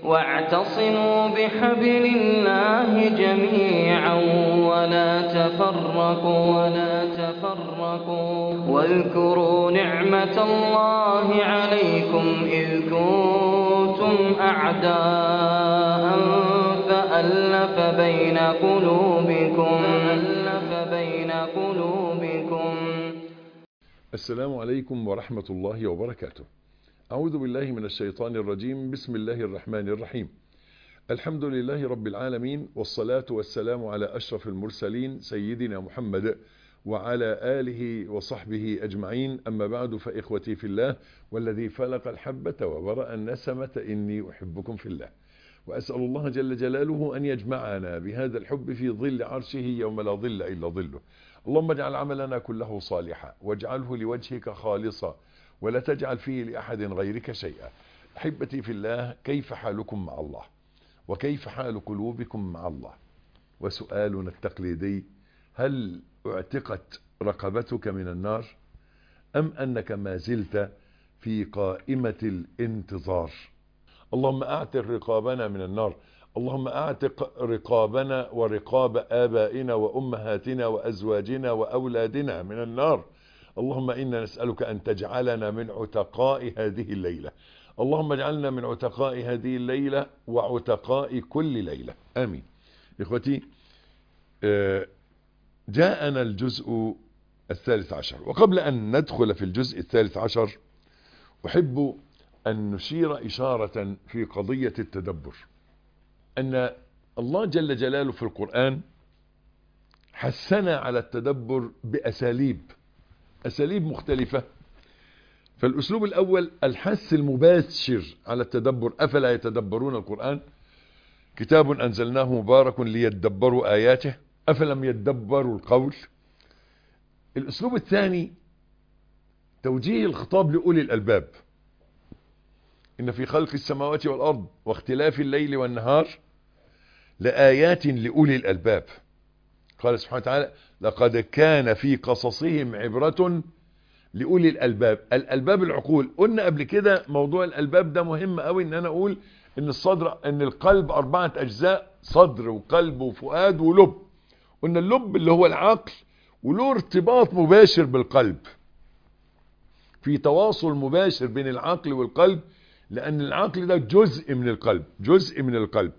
واعتصموا بحبل الله جميعا ولا تفرقوا واذكروا نعمة الله عليكم إذ كنتم أعداء فألف بين قلوبكم. السلام عليكم ورحمة الله وبركاته. أعوذ بالله من الشيطان الرجيم. بسم الله الرحمن الرحيم. الحمد لله رب العالمين، والصلاة والسلام على أشرف المرسلين سيدنا محمد وعلى آله وصحبه أجمعين. أما بعد، فإخوتي في الله والذي فلق الحبة وبرأ النسمة إني أحبكم في الله، وأسأل الله جل جلاله أن يجمعنا بهذا الحب في ظل عرشه يوم لا ظل إلا ظله. اللهم اجعل عملنا كله صالحا واجعله لوجهك خالصا ولا تجعل فيه لأحد غيرك شيئا. أحبتي في الله، كيف حالكم مع الله؟ وكيف حال قلوبكم مع الله؟ وسؤالنا التقليدي: هل اعتقت رقبتك من النار أم أنك ما زلت في قائمة الانتظار؟ اللهم اعتق رقابنا من النار، اللهم اعتق رقابنا ورقاب آبائنا وأمهاتنا وأزواجنا وأولادنا من النار. اللهم إنا نسألك أن تجعلنا من عتقاء هذه الليلة. اللهم اجعلنا من عتقاء هذه الليلة وعتقاء كل ليلة، آمين. إخوتي، جاءنا الجزء 13، وقبل أن ندخل في الجزء 13 أحب أن نشير إشارة في قضية التدبر، أن الله جل جلاله في القرآن حثنا على التدبر بأساليب مختلفة. فالأسلوب الأول الحث المباشر على التدبر: أفلا يتدبرون القرآن؟ كتاب أنزلناه مبارك ليدبروا آياته أفلم يدبروا القول. الأسلوب الثاني توجيه الخطاب لأولي الألباب: إن في خلق السماوات والأرض واختلاف الليل والنهار لآيات لأولي الألباب. قال سبحانه وتعالى: لقد كان في قصصهم عبرة لأولي الألباب. الألباب العقول. قلنا قبل كده موضوع الألباب ده مهم قوي، إن أنا أقول إن القلب 4 أجزاء: صدر وقلب وفؤاد ولب. قلنا اللب اللي هو العقل، وله ارتباط مباشر بالقلب، في تواصل مباشر بين العقل والقلب، لأن العقل ده جزء من القلب.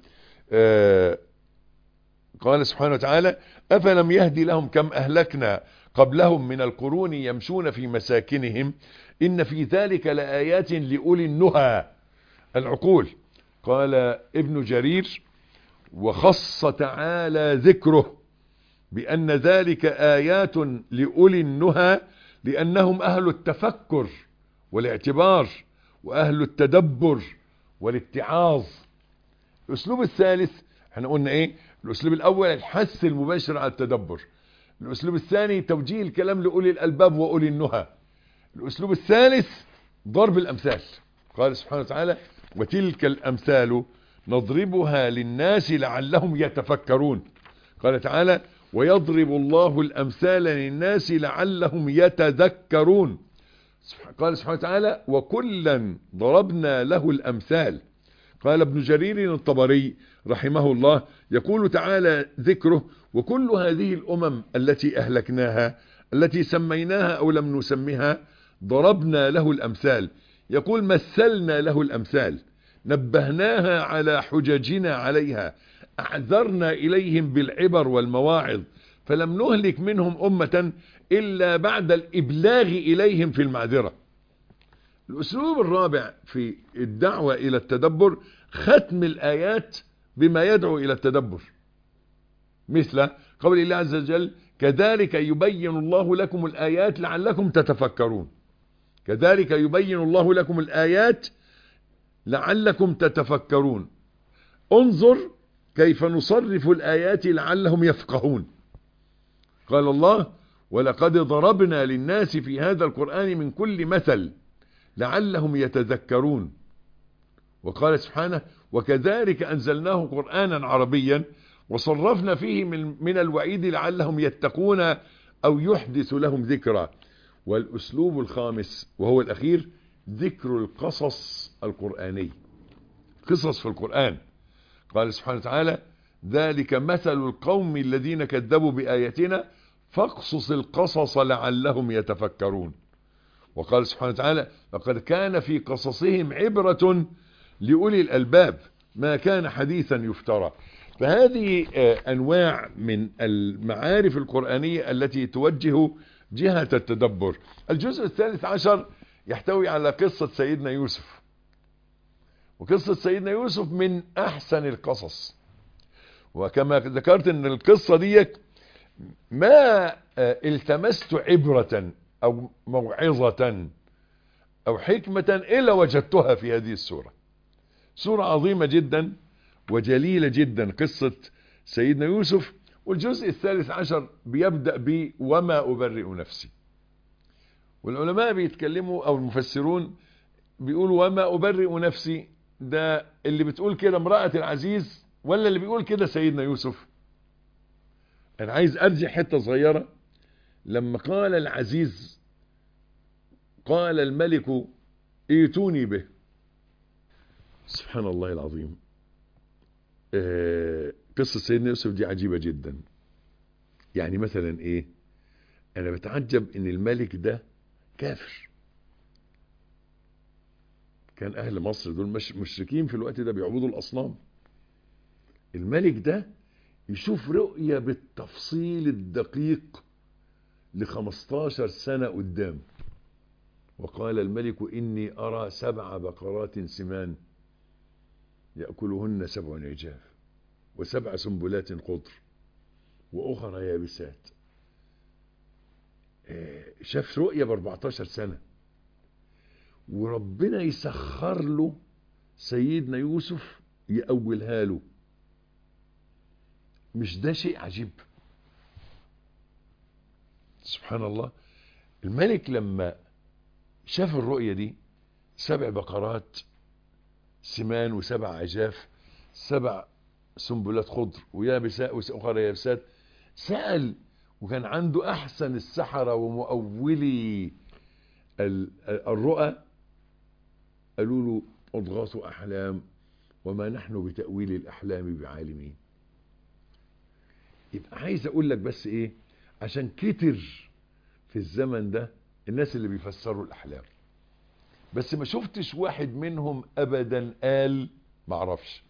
قال سبحانه وتعالى: أفلم يهدي لهم كم أهلكنا قبلهم من القرون يمشون في مساكنهم إن في ذلك لآيات لأولي النهى، العقول. قال ابن جرير: وخص تعالى ذكره بأن ذلك آيات لأولي النهى لأنهم أهل التفكر والاعتبار وأهل التدبر والاتعاظ. الأسلوب الثالث، احنا قلنا ايه؟ الأسلوب الأول الحث المباشر على التدبر، الأسلوب الثاني توجيه الكلام لأولي الألباب وأولي النهى، الأسلوب الثالث ضرب الأمثال. قال سبحانه وتعالى: وتلك الأمثال نضربها للناس لعلهم يتفكرون. قال تعالى: ويضرب الله الأمثال للناس لعلهم يتذكرون. قال سبحانه وتعالى: وكلا ضربنا له الأمثال. قال ابن جرير الطبري رحمه الله يقول تعالى ذكره: وكل هذه الأمم التي أهلكناها التي سميناها أو لم نسمها ضربنا له الأمثال. يقول: مثلنا له الأمثال، نبهناها على حججنا عليها، أعذرنا إليهم بالعبر والمواعظ، فلم نهلك منهم أمة إلا بعد الإبلاغ إليهم في المعذرة. الأسلوب الرابع في الدعوة إلى التدبر ختم الآيات بما يدعو إلى التدبر، مثل قول الله عز وجل: كذلك يبين الله لكم الآيات لعلكم تتفكرون. كذلك يبين الله لكم الآيات لعلكم تتفكرون. انظر كيف نصرف الآيات لعلهم يفقهون. قال الله: ولقد ضربنا للناس في هذا القرآن من كل مثل لعلهم يتذكرون. وقال سبحانه: وكذلك أنزلناه قرآنا عربيا وصرفنا فيه من الوعيد لعلهم يتقون أو يحدث لهم ذكرى. والأسلوب الخامس وهو الأخير ذكر القصص القرآني. قصص في القرآن. قال سبحانه وتعالى: ذلك مثل القوم الذين كذبوا بآياتنا فاقصص القصص لعلهم يتفكرون. وقال سبحانه وتعالى: لقد كان في قصصهم عبرة لأولي الألباب ما كان حديثا يفترى. فهذه أنواع من المعارف القرآنية التي توجه جهة التدبر. الجزء الثالث عشر يحتوي على قصة سيدنا يوسف، وقصة سيدنا يوسف من أحسن القصص. وكما ذكرت أن القصة دي ما التمست عبرة أو موعظة أو حكمة إلا وجدتها في هذه السورة. سورة عظيمة جدا وجليلة جدا، قصة سيدنا يوسف. والجزء الثالث عشر بيبدأ ب وما أبرئ نفسي. والعلماء بيتكلموا أو المفسرون بيقولوا وما أبرئ نفسي، ده اللي بتقول كده امرأة العزيز ولا اللي بيقول كده سيدنا يوسف؟ أنا عايز أرجع حتة صغيرة. لما قال العزيز قال الملك ائتوني به. سبحان الله العظيم. قصة سيدنا يوسف دي عجيبة جدا. يعني مثلا ايه، انا بتعجب ان الملك ده كافر. كان اهل مصر دول مشركين في الوقت ده، بيعبدوا الاصنام. الملك ده يشوف رؤية بالتفصيل الدقيق ل15 سنة قدام. وقال الملك إني أرى 7 بقرات سمان يأكلهن 7 عجاف و7 سنبلات خضر وأخرى يابسات. شاف رؤية ب14 سنة، وربنا يسخر له سيدنا يوسف يأولها له. مش ده شيء عجيب؟ سبحان الله. الملك لما شاف الرؤية دي 7 بقرات سمان و7 عجاف 7 سنبلات خضر ويابسات وأخرى يابسات، سأل. وكان عنده أحسن السحرة ومؤولي الرؤى، قالوا له أضغاث أحلام وما نحن بتأويل الأحلام بعالمين. يبقى عايز أقول لك بس إيه، عشان كتر في الزمن ده الناس اللي بيفسروا الأحلام، بس ما شفتش واحد منهم أبدا قال معرفش.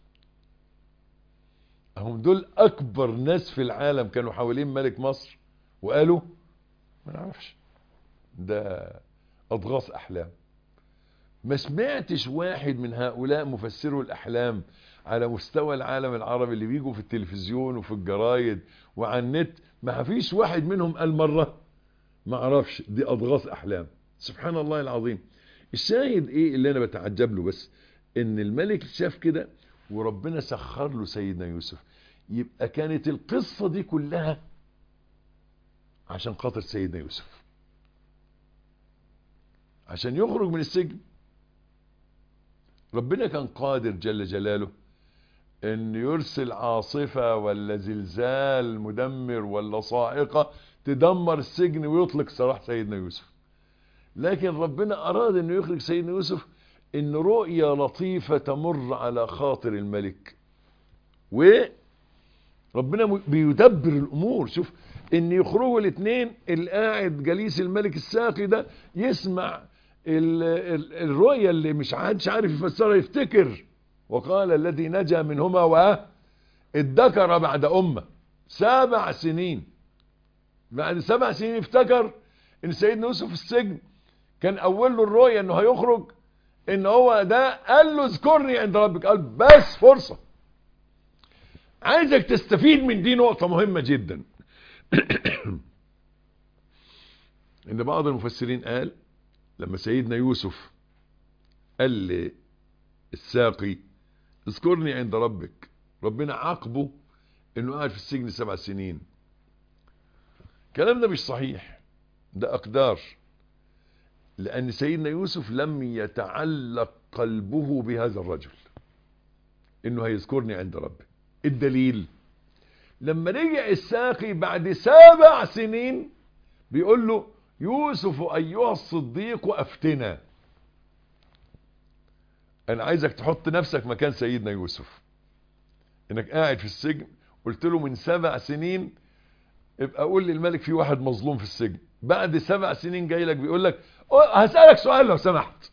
هم دول أكبر ناس في العالم كانوا حوالين ملك مصر وقالوا ما نعرفش، ده أضغاث أحلام. ما سمعتش واحد من هؤلاء مفسروا الأحلام على مستوى العالم العربي اللي بيجوا في التلفزيون وفي الجرايد وعلى النت، ما فيش واحد منهم قال مرة ما اعرفش دي أضغاث أحلام. سبحان الله العظيم. الشاهد ايه اللي انا بتعجب له بس، ان الملك شاف كده وربنا سخر له سيدنا يوسف. يبقى كانت القصة دي كلها عشان خاطر سيدنا يوسف، عشان يخرج من السجن. ربنا كان قادر جل جلاله ان يرسل عاصفة ولا زلزال مدمر ولا صاعقة تدمر السجن ويطلق سراح سيدنا يوسف. لكن ربنا اراد انه يخرج سيدنا يوسف ان رؤية لطيفة تمر على خاطر الملك، وربنا بيدبر الامور. شوف ان يخرجوا الاثنين، اللي قاعد جليس الملك الساقي ده يسمع الرؤية اللي مش عادش عارف يفسرها، يفتكر وقال الذي نجا منهما وادكر بعد أمة 7 سنين. بعد 7 سنين افتكر ان سيدنا يوسف في السجن كان اول له الرؤية انه هيخرج، ان هو ده قال له اذكرني عند ربك. قال بس فرصة. عايزك تستفيد من دي نقطة مهمة جدا. ان بعض المفسرين قال لما سيدنا يوسف قال للساقي اذكرني عند ربك، ربنا عاقبه انه قاعد في السجن 7 سنين. الكلام ده مش صحيح، ده اقدار. لان سيدنا يوسف لم يتعلق قلبه بهذا الرجل انه هيذكرني عند ربه. الدليل لما رجع الساقي بعد 7 سنين بيقول له يوسف ايها الصديق افتنا. انا عايزك تحط نفسك مكان سيدنا يوسف، انك قاعد في السجن، قلت له من 7 سنين ابقى قول للملك في واحد مظلوم في السجن، بعد 7 سنين جاي لك بيقول لك هسألك سؤال لو سمحت،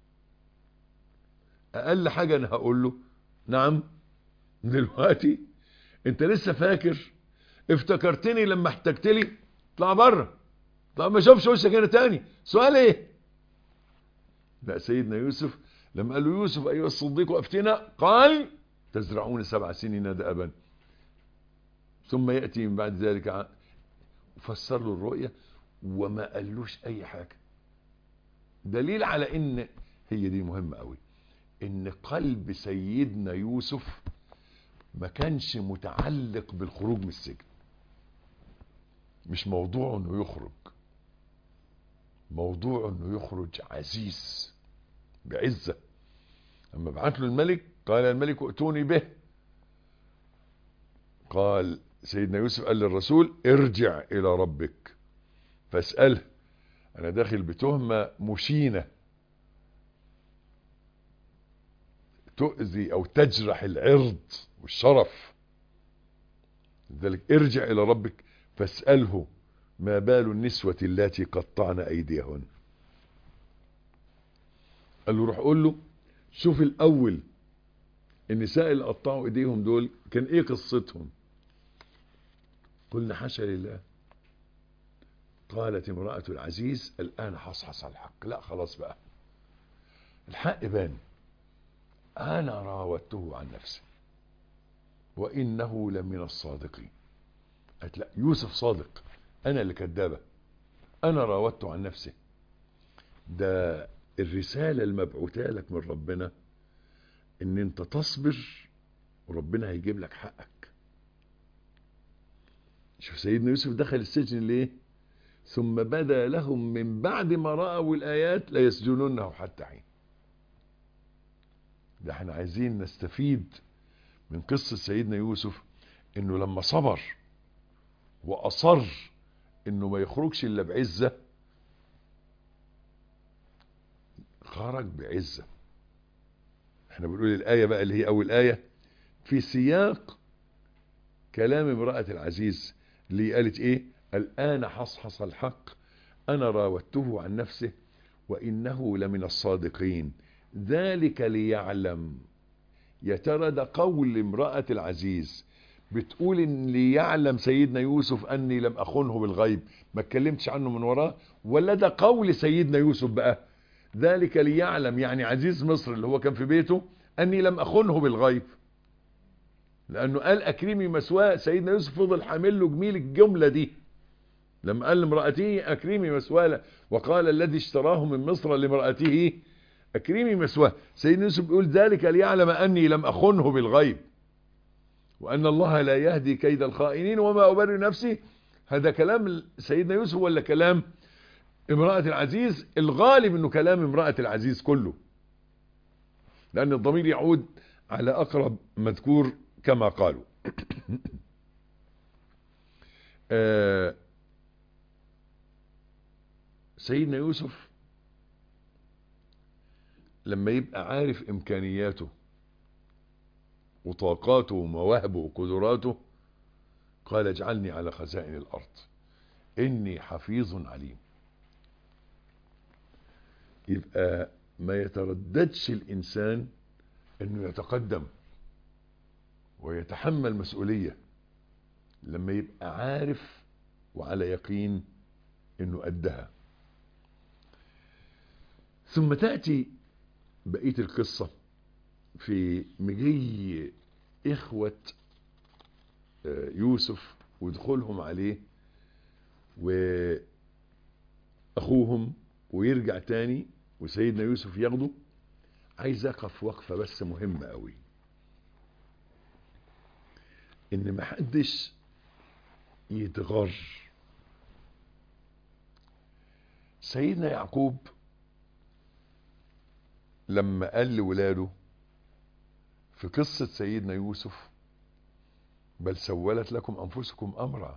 اقل حاجة انا هقول له نعم. دلوقتي انت لسه فاكر، افتكرتني لما احتجت لي، اطلع بره، طب ما اشوفش وشك هنا تاني، سؤال ايه؟ لا، سيدنا يوسف لما قال له يوسف ايها الصديق افتنا، قال تزرعون 7 سنين دأبا ثم يأتي من بعد ذلك فسر له الرؤية وما قالوش اي حاجة. دليل على ان هي دي مهمة قوي، ان قلب سيدنا يوسف ما كانش متعلق بالخروج من السجن. مش موضوع انه يخرج، موضوع انه يخرج عزيز بعزة. اما بعت له الملك قال الملك ائتوني به، قال سيدنا يوسف قال للرسول ارجع الى ربك فاسأله، انا داخل بتهمة مشينة تؤذي او تجرح العرض والشرف، لذلك ارجع الى ربك فاسأله ما بال النسوة اللاتي قطعن ايديهن. قال له روح قول له شوف الاول النساء اللي قطعوا ايديهم دول كان ايه قصتهم. قلنا حاشا لله. قالت امرأة العزيز الآن حصحص الحق، لا خلاص بقى الحق بان، أنا راودته عن نفسه وإنه لمن الصادقين. قالت لا يوسف صادق، أنا اللي كدابة، أنا راودته عن نفسه. ده الرسالة المبعوثة لك من ربنا إن أنت تصبر وربنا هيجيب لك حقك. شوف سيدنا يوسف دخل السجن ليه؟ ثم بدا لهم من بعد ما رأوا الآيات لا يسجنونه حتى حين. ده احنا عايزين نستفيد من قصة سيدنا يوسف انه لما صبر واصر انه ما يخرجش الا بعزة، خرج بعزة. احنا بنقول الآية بقى اللي هي اول آية في سياق كلام امرأة العزيز اللي قالت ايه؟ الآن حصحص الحق أنا راودته عن نفسه وإنه لمن الصادقين ذلك ليعلم. يا ترى ده قول امرأة العزيز بتقول ان ليعلم سيدنا يوسف أني لم أخنه بالغيب، ما اتكلمتش عنه من وراه، ولا ده قول سيدنا يوسف بقى ذلك ليعلم يعني عزيز مصر اللي هو كان في بيته أني لم أخنه بالغيب؟ لأنه قال أكرمي مثواه، سيدنا يوسف فضل حامل له جميل الجملة دي لما قال لامرأته أكرمي مثواه، وقال الذي اشتراه من مصر لامرأته أكرمي مثواه. سيدنا يوسف بيقول ذلك ليعلم أني لم أخنه بالغيب وأن الله لا يهدي كيد الخائنين وما أبرئ نفسي. هذا كلام سيدنا يوسف ولا كلام امرأة العزيز؟ الغالب أنه كلام امرأة العزيز كله، لأن الضمير يعود على أقرب مذكور كما قالوا. سيدنا يوسف لما يبقى عارف إمكانياته وطاقاته ومواهبه وقدراته قال اجعلني على خزائن الأرض إني حفيظ عليم. يبقى ما يترددش الإنسان إنه يتقدم ويتحمل مسؤولية لما يبقى عارف وعلى يقين إنه قدها. ثم تأتي بقية القصة في مجي إخوة يوسف ودخولهم عليه وأخوهم ويرجع تاني وسيدنا يوسف ياخده. عايز أقف وقفة بس مهمة قوي، إن محدش يتغر. سيدنا يعقوب لما قال لولاده في قصة سيدنا يوسف بل سولت لكم أنفسكم أمرا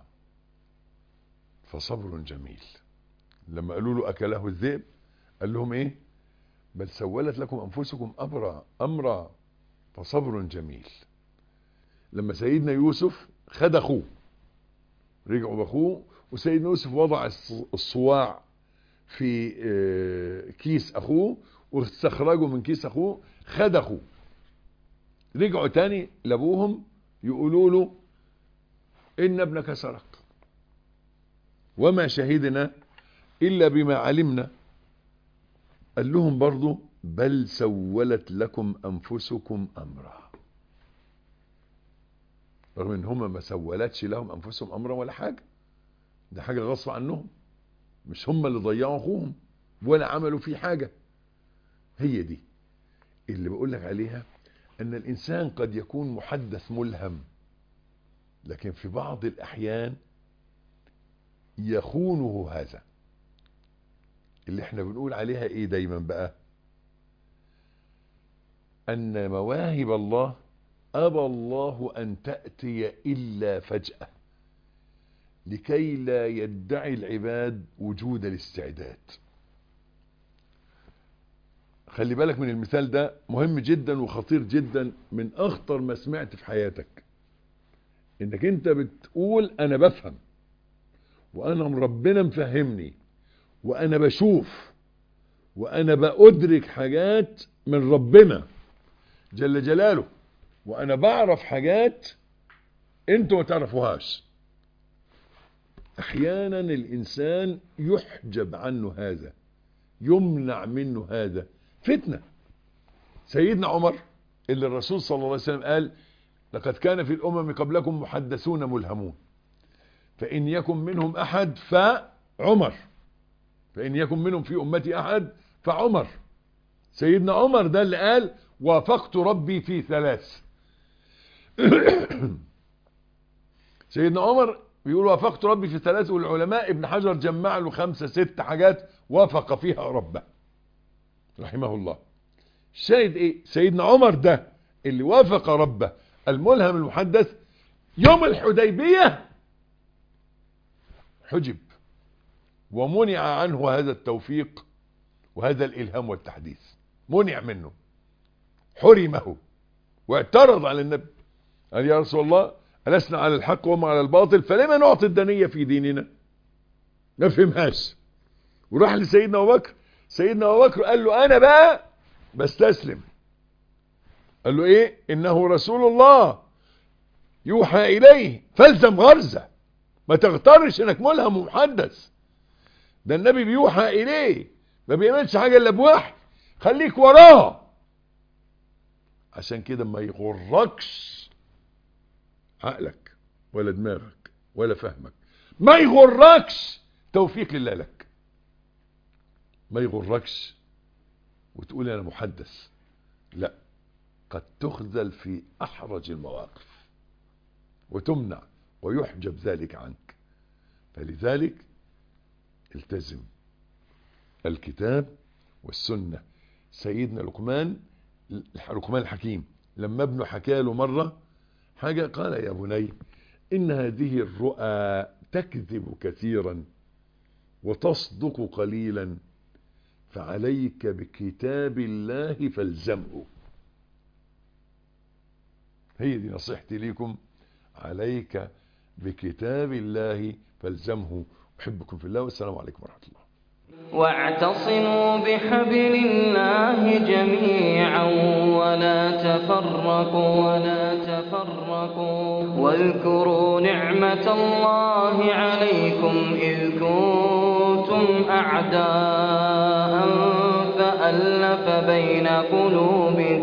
فصبر جميل، لما قالوا له أكله الذئب قال لهم إيه؟ بل سولت لكم أنفسكم أمرا فصبر جميل. لما سيدنا يوسف خد أخوه، رجعوا بأخوه، وسيدنا يوسف وضع الصواع في كيس أخوه واستخرجوا من كيس أخوه، خد أخوه، رجعوا تاني لأبوهم يقولوا له إن ابنك سرق وما شهدنا إلا بما علمنا. قال لهم برضو بل سولت لكم أنفسكم أمرا، رغم ان هم ما سولتش لهم أنفسهم أمرا ولا حاجة، ده حاجة غصب عنهم، مش هم اللي ضيعوا أخوهم ولا عملوا فيه حاجة. هي دي اللي بقول لك عليها، أن الإنسان قد يكون محدث ملهم، لكن في بعض الأحيان يخونه هذا اللي احنا بنقول عليها ايه دايما بقى، أن مواهب الله أبى الله أن تأتي إلا فجأة لكي لا يدعي العباد وجود الاستعداد. خلي بالك من المثال ده، مهم جدا وخطير جدا، من أخطر ما سمعت في حياتك. إنك أنت بتقول أنا بفهم وأنا ربنا مفهمني وأنا بشوف وأنا بأدرك حاجات من ربنا جل جلاله، وأنا بعرف حاجات أنتوا ما تعرفوهاش. أحيانا الإنسان يحجب عنه هذا، يمنع منه هذا، فتنة. سيدنا عمر اللي الرسول صلى الله عليه وسلم قال لقد كان في الأمم قبلكم محدثون ملهمون فإن يكن منهم أحد فعمر، فإن يكن منهم في أمتي أحد فعمر. سيدنا عمر ده اللي قال وافقت ربي في 3. سيدنا عمر بيقول وافقت ربي في 3، والعلماء ابن حجر جمع له 5 6 حاجات وافق فيها ربه رحمه الله. الشاهد ايه؟ سيدنا عمر ده اللي وافق ربه الملهم المحدث، يوم الحديبية حجب ومنع عنه هذا التوفيق وهذا الإلهام والتحديث، منع منه، حرمه، واعترض على النبي قال يا رسول الله ألسنا على الحق وهم على الباطل فلما نعطي الدنية في ديننا؟ ما فهمهاش، وراح لسيدنا أبو بكر. سيدنا أبو بكر قال له أنا بقى بستسلم. قال له إيه؟ إنه رسول الله يوحى إليه فالزم غرزة، ما تغترش إنك ملهم ومحدث، ده النبي بيوحى إليه ما بيعملش حاجة إلا بوحي، خليك وراه. عشان كده ما يغركش عقلك ولا دماغك ولا فهمك، ما يغركش توفيق الله لك، ما يغركش وتقول انا محدث، لا، قد تخذل في احرج المواقف وتمنع ويحجب ذلك عنك. فلذلك التزم الكتاب والسنة. سيدنا لقمان الحكيم لما ابنه حكى له مرة حاجة قال يا بني إن هذه الرؤى تكذب كثيرا وتصدق قليلا فعليك بكتاب الله فالزمه. هي دي نصيحتي ليكم، عليك بكتاب الله فالزمه. أحبكم في الله والسلام عليكم ورحمة الله. واعتصموا بحبل الله جميعا ولا تفرقوا واذكروا نعمة الله عليكم إذ كنتم أعداء فألف بين قلوبكم